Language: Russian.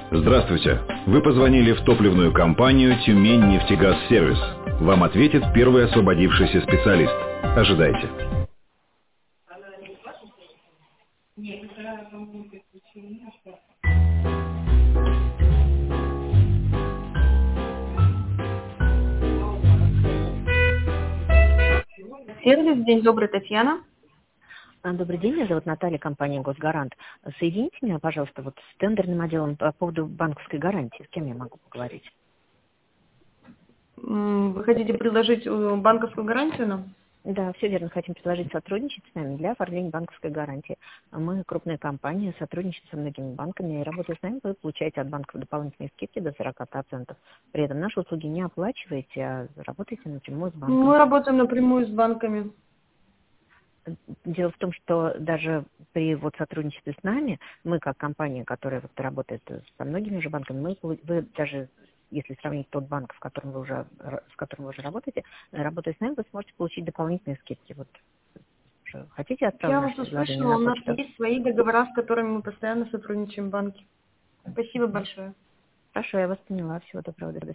Здравствуйте. Вы позвонили в топливную компанию «Тюмень-нефтегаз-сервис». Вам ответит первый освободившийся специалист. Ожидайте. Сервис, день добрый, Татьяна. Добрый день, меня зовут Наталья, компания «Госгарант». Соедините меня, пожалуйста, вот с тендерным отделом по поводу банковской гарантии. С кем я могу поговорить? Вы хотите предложить банковскую гарантию нам? Да, все верно. Хотим предложить сотрудничать с нами для оформления банковской гарантии. Мы крупная компания, сотрудничаем со многими банками, и работая с нами, вы получаете от банков дополнительные скидки до 40%. При этом наши услуги не оплачиваете, а работаете напрямую с банком. Мы работаем напрямую с банками. Дело в том, что даже при сотрудничестве с нами, мы как компания, которая работает со многими уже банками, вы даже, если сравнить тот банк, с которым вы уже работаете, работая с нами, вы сможете получить дополнительные скидки. Хотите Я отправить вас наше предложение услышала, на у нас почту? есть свои договора, с которыми мы постоянно сотрудничаем в банке. Спасибо большое. Хорошо, я вас поняла. Всего доброго.